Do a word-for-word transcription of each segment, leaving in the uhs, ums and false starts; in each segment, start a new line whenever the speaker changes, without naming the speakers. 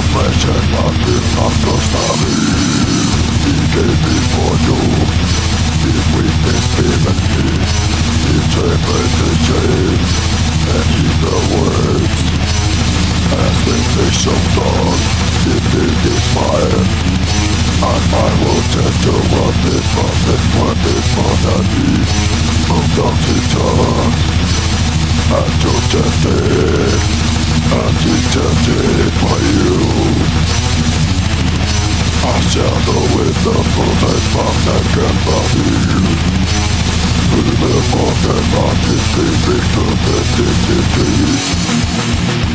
flesh and blood did not sustain. He gave me for you. His weakness given me. He trembled the shame and heed the words. As with the shoulder, he did his fire. And I will tend to run this from this one this monotony. Moved on to turn and to tempted, as he tempted by you. I shadow with the frozen from neck and body. Through the fog and rock is creeping through the dignity.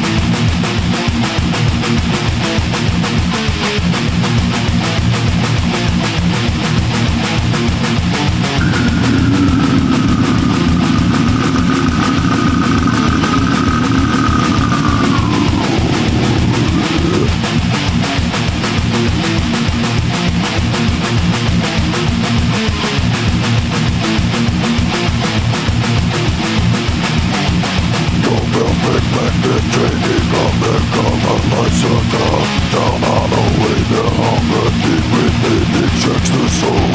Training from the common lights of dark. Down on the way the hunger deep within it checks the soul.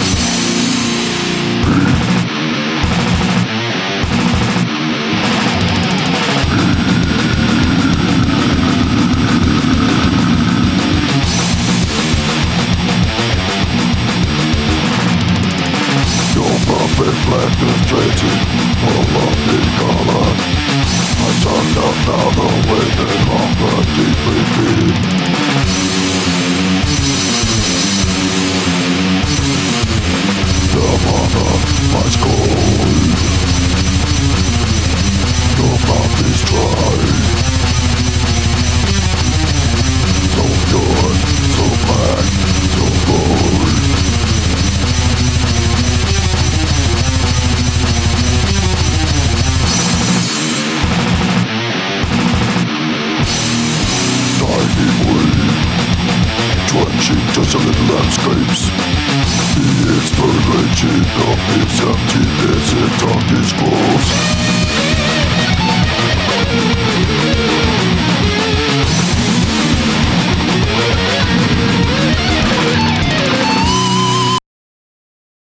Your puppet black is tracing full of the color. I sucked up now the way that hunger deeply feed. The mother, my skull. Your mouth is dry. So good, so black, so gold. Trenching desolate landscapes. The inspiration of his emptiness and darkness grows.